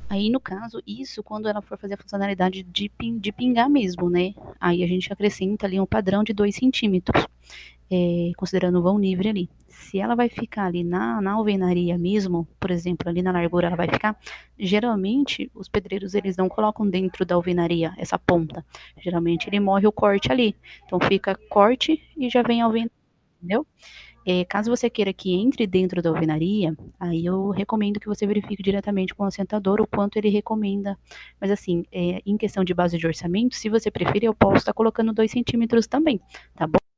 Aí, no caso, isso quando ela for fazer a funcionalidade de pingar mesmo, né? Aí a gente acrescenta ali um padrão de 2 centímetros, considerando o vão livre ali. Se ela vai ficar ali na alvenaria mesmo, por exemplo, ali na largura ela vai ficar, geralmente os pedreiros eles não colocam dentro da alvenaria essa ponta. Geralmente ele morre o corte ali. Então fica corte e já vem a alvenaria, entendeu? Caso você queira que entre dentro da alvenaria, aí eu recomendo que você verifique diretamente com o assentador o quanto ele recomenda. Mas assim, em questão de base de orçamento, se você preferir, eu posso estar colocando 2 centímetros também, tá bom?